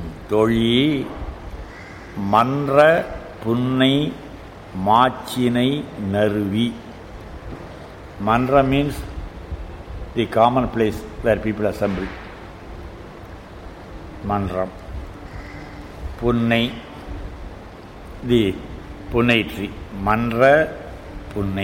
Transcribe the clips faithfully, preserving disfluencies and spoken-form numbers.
தோழி மன்ற புன்னை மாச்சினை நறுவி. Mandra means the common place where people assemble. Mandram. Punnai, the Punnai tree. Mandra Punnai.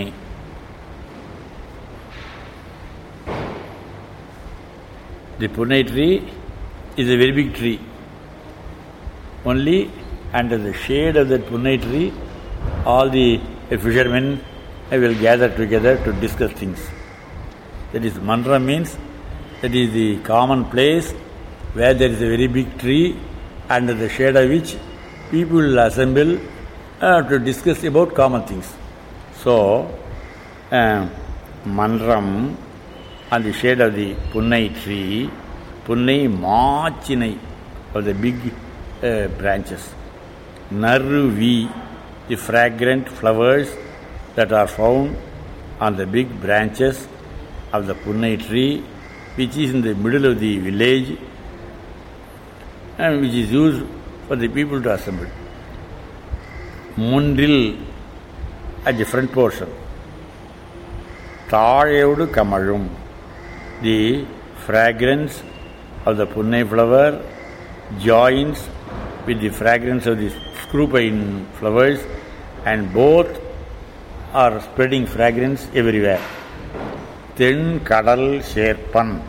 The Punnai tree is a very big tree. Only under the shade of that Punnai tree, all the fishermen will gather together to discuss things. That is, Mandra means that is the common place where there is a very big tree under the shade of which people will assemble uh, to discuss about common things. So, uh, Mandram on the shade of the Punnai tree, Punnai Machinai of the big uh, branches. Naruvi, the fragrant flowers that are found on the big branches of the Punnai tree, which is in the middle of the village and which is used for the people to assemble. Mundil at the front portion. Taarevudu kamalum, the fragrance of the Punnai flower joins with the fragrance of the screw pine flowers, and both are spreading fragrance everywhere. Then Kadal Sherpan,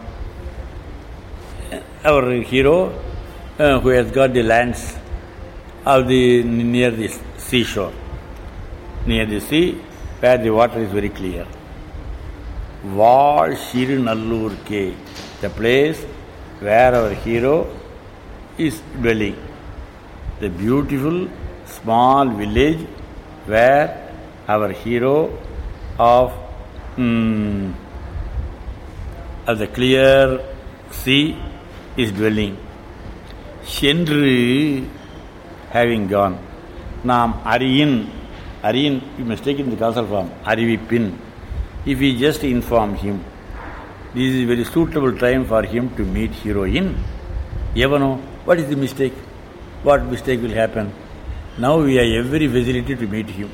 our hero uh, who has got the lands of the near the seashore, near the sea where the water is very clear. Var Shirunallur Ke, the place where our hero is dwelling. The beautiful small village where our hero of, mm, of the clear sea is dwelling. Shendru, having gone. Nam Ariyin, Ariyin, you must take it in the causal form, Arivipin. If we just inform him, this is a very suitable time for him to meet heroine. Yavano, what is the mistake? What mistake will happen? Now we have every facility to meet him.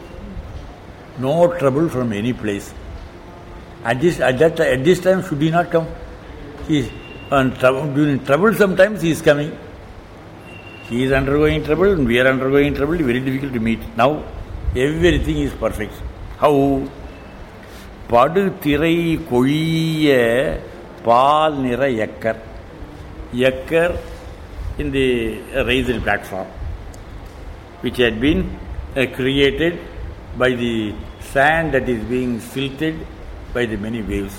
No trouble from any place. At this, at that, at this time, should he not come? He is on trouble, during trouble. Sometimes he is coming. He is undergoing trouble, and we are undergoing trouble. Very difficult to meet. Now everything is perfect. How? Padu tirai koiya pal nira yakkar. Yakkar in the raised platform, which had been uh, created by the sand that is being silted by the many waves.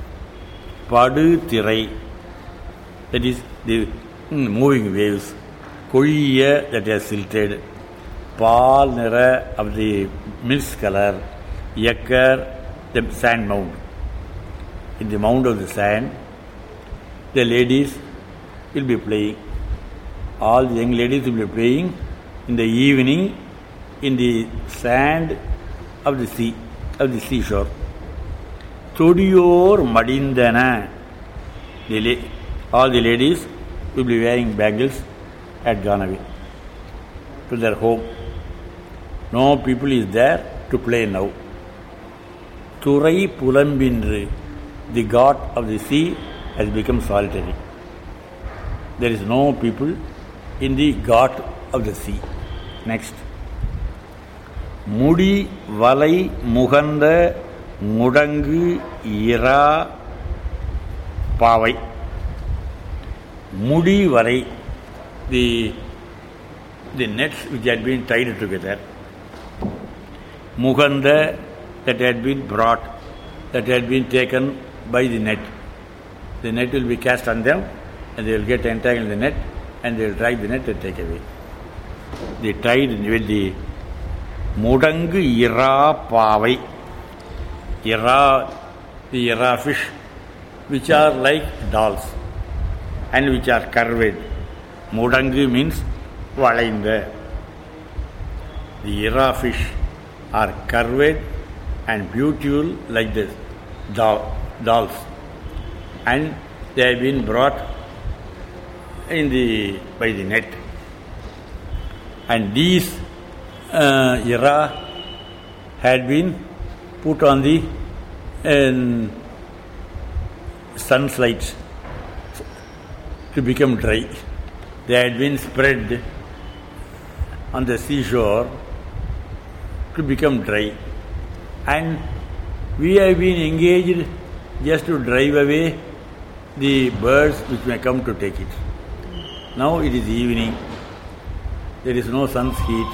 Padu tirai, that is the mm, moving waves. Koiya, that is silted. Pal nira, of the mist color. Yakkar, the sand mound. In the mound of the sand, the ladies will be playing. All the young ladies will be playing in the evening in the sand of the sea, of the seashore. Todiyor Madindana, the la- all the ladies will be wearing bangles at gone away to their home. No people is there to play now. Turai Pulambindru, the god of the sea, has become solitary. There is no people in the god of the sea. Next. Mudi Valai Muhanda Mudangu Ira Pavai. Mudi Valai, the, the nets which had been tied together. Muhanda, that had been brought, that had been taken by the net. The net will be cast on them, and they will get entangled in the net, and they will drag the net and take away. They tied with the Mudangu Ira Pavai. Ira, the Ira fish, which are like dolls and which are curved. Mudangu means Valainda. The Ira fish are curved and beautiful like this, doll, dolls. And they have been brought in the by the net. And these uh, era had been put on the uh, sunlight to become dry. They had been spread on the seashore to become dry. And we have been engaged just to drive away the birds which may come to take it. Now it is evening. There is no sun's heat.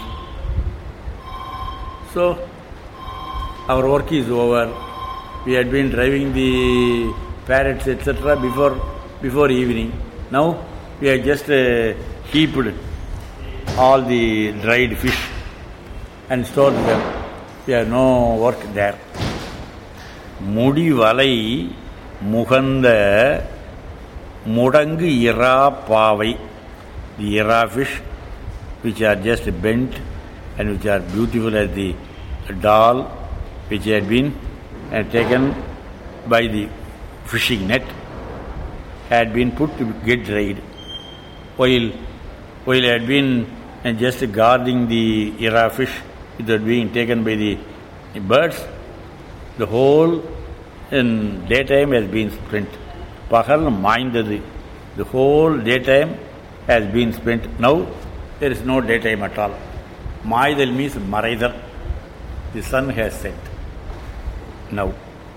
So our work is over. We had been driving the parrots, et cetera before before evening. Now we have just uh, heaped all the dried fish and stored them. We have no work there. Mudivalai Muhanda Mudangu Ira Pavai. The Ira fish, which are just bent and which are beautiful as the doll, which had been uh, taken by the fishing net, had been put to get dried. While, while had been uh, just guarding the Ira fish without being taken by the birds, the whole in daytime has been spent. Pahal mindadi. The whole daytime has been spent. Now there is no daytime at all. Maidal means maraidal. The sun has set. Now,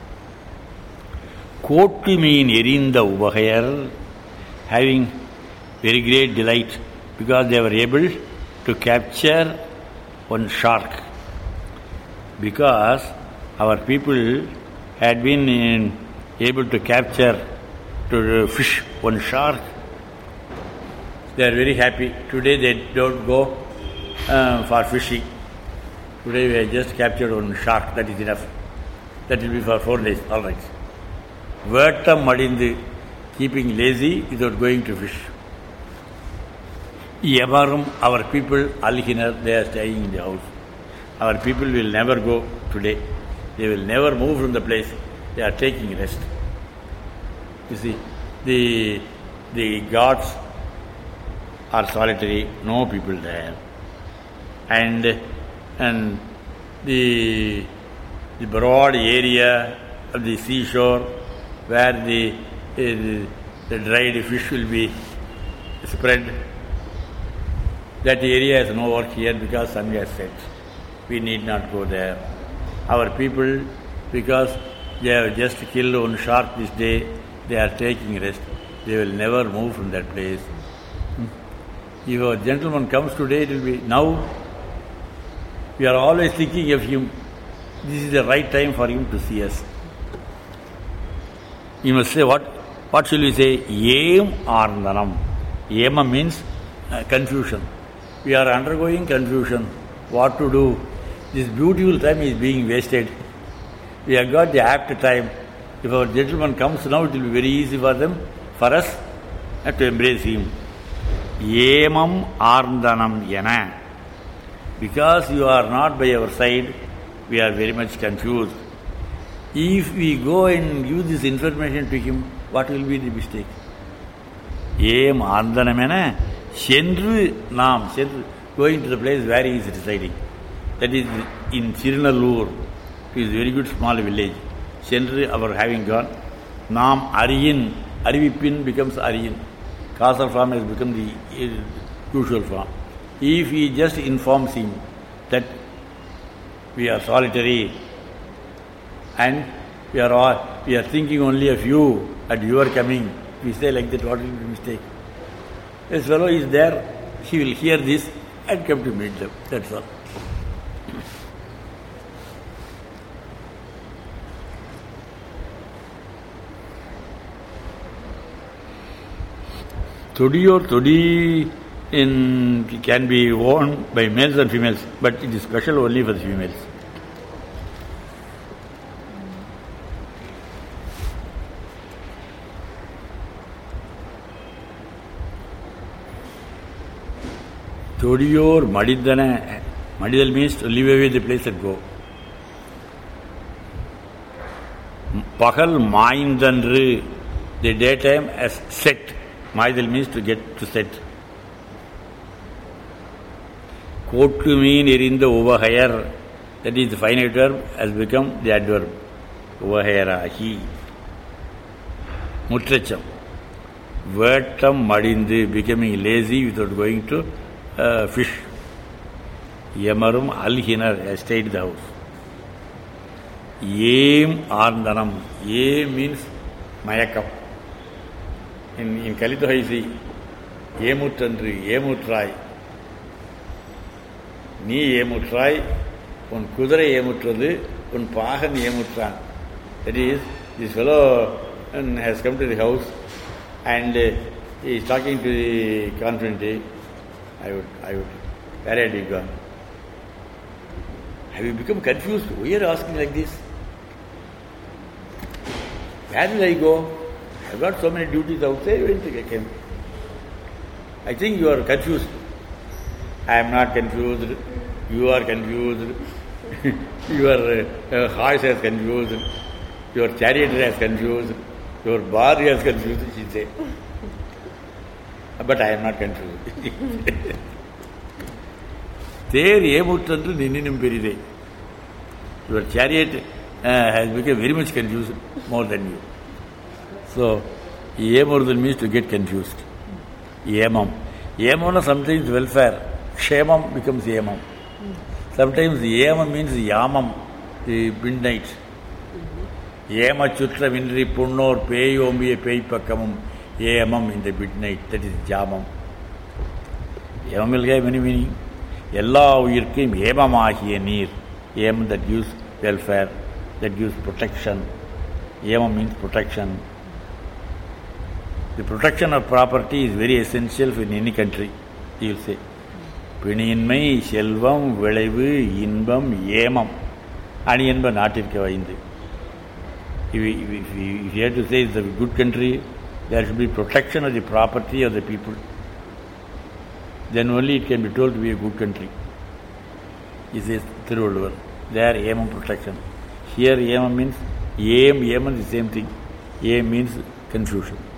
Koti mean erinda ubahayar, having very great delight because they were able to capture one shark. Because our people had been in, able to capture, to fish one shark, they are very happy. Today they don't go uh, for fishing. Today we have just captured one shark, that is enough. That will be for four days, all right. Vertam madindu, keeping lazy without going to fish. Yamarum, our people, Alhinar, they are staying in the house. Our people will never go today. They will never move from the place. They are taking rest. You see, the the gods are solitary, no people there. And and the the broad area of the seashore where the uh, the dried fish will be spread, that area has no work here because sun has set. We need not go there. Our people, because they have just killed one shark this day, they are taking rest. They will never move from that place. If a gentleman comes today, it will be now. We are always thinking of him. This is the right time for him to see us. You must say, what What shall we say? Yem arnanam. Yema means uh, confusion. We are undergoing confusion. What to do? This beautiful time is being wasted. We have got the apt time. If our gentleman comes now, it will be very easy for them, for us, uh, to embrace him. Yemam arndanam yana. Because you are not by our side, we are very much confused. If we go and give this information to him, what will be the mistake? Yem arndanamena, Shendru Nam, going to the place where he is residing. That is in Chirnallur. It is a very good small village. Shendru, our having gone. Nam Ariyin, Arivipin becomes Ariyin. Causal form has become the uh, usual form. If he just informs him that we are solitary and we are all, we are thinking only of you and you are coming, we say like that, what will be the mistake? This fellow is there, he will hear this and come to meet them. That's all. Todi or todi in can be worn by males and females, but it is special only for the females. Todiyor madidana, madidal means to leave away the place and go. Pahal maindandru, the daytime has set. Maidal means to get to set. Kottumeen erinda uvahayar. That is the finite verb has become the adverb. Uvahayarahi. Mutracham. Vettam madindu, becoming lazy without going to uh, fish. Yamarum alhinar, has stayed in the house. Yem arndanam. Yem means mayakam. In, in Kalituhaisi, Yemutandri, Yemutrai. Ni Yemutrai, un Kudra Yemutradhu, un Pahan Yemutran. That is, this fellow has come to the house and uh, he is talking to the confidante. I would, I would, where had you gone? Have you become confused? Why are you asking like this? Where did I go? I have got so many duties outside. When did I came? I think you are confused. I am not confused. You are confused. Your uh, horse has confused. Your chariot has confused. Your bar has confused, she said. But I am not confused. There, Yemutrandu Nininum Peride. Your chariot uh, has become very much confused, more than you. So, Yemurdal means to get confused. Yemam. Yemam sometimes welfare. Kshemam becomes Yemam. Sometimes Yemam means Yamam, the midnight. Yema Chutra Vindri Punnor Peyombi Peipakamum. Yemam in the midnight, that is Jamam. Yemam will give many meaning. Yella uyirkim Yemamahiya neer. Yem that gives welfare, that gives protection. Yemam means protection. The protection of property is very essential in any country, you will say. Pininmai, Selvam, Velavu, Inbam, Yemam. Aniyanba Natirka Vaindi. If you have to say it's a good country, there should be protection of the property of the people. Then only it can be told to be a good country. He says Thiruvalluvar. There, Yemam protection. Here, Yemam means, Yem, Yemam is the same thing. Yem means confusion.